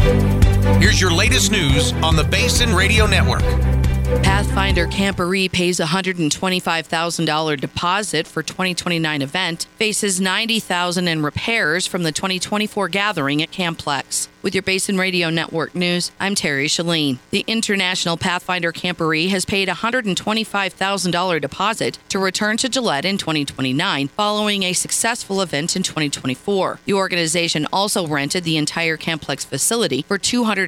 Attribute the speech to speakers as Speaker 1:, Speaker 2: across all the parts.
Speaker 1: Here's your latest news on the Basin Radio Network.
Speaker 2: Pathfinder Camporee pays $125,000 deposit for 2029 event, faces $90,000 in repairs from the 2024 gathering at Camplex. With your Basin Radio Network news, I'm Terry Shalene. The International Pathfinder Camporee has paid $125,000 deposit to return to Gillette in 2029 following a successful event in 2024. The organization also rented the entire Camplex facility for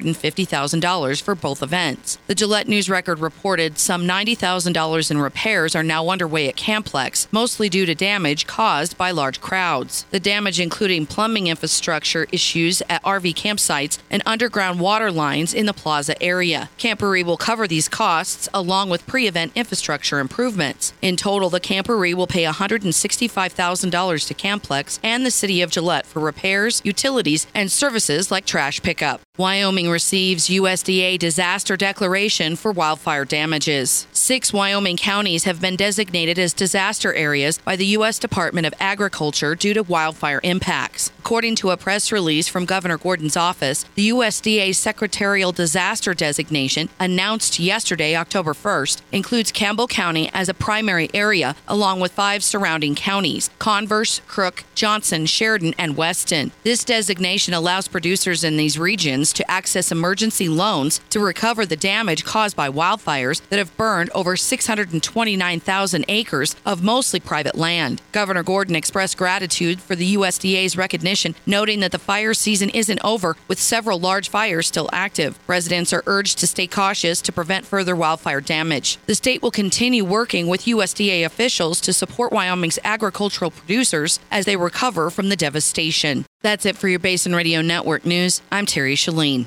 Speaker 2: $250,000 for both events. The Gillette News Record reported some $90,000 in repairs are now underway at Camplex, mostly due to damage caused by large crowds. The damage including plumbing infrastructure issues at RV campsites and underground water lines in the plaza area. Camporee will cover these costs along with pre-event infrastructure improvements. In total, the Camporee will pay $165,000 to Camplex and the City of Gillette for repairs, utilities, and services like trash pickup. Wyoming receives USDA disaster declaration for wildfire damages. 6 Wyoming counties have been designated as disaster areas by the U.S. Department of Agriculture due to wildfire impacts. According to a press release from Governor Gordon's office, the USDA's secretarial disaster designation, announced yesterday, October 1st, includes Campbell County as a primary area, along with 5 surrounding counties: Converse, Crook, Johnson, Sheridan, and Weston. This designation allows producers in these regions to access emergency loans to recover the damage caused by wildfires that have burned over 629,000 acres of mostly private land. Governor Gordon expressed gratitude for the USDA's recognition, noting that the fire season isn't over, with several large fires still active. Residents are urged to stay cautious to prevent further wildfire damage. The state will continue working with USDA officials to support Wyoming's agricultural producers as they recover from the devastation. That's it for your Basin Radio Network news. I'm Terry Shalene.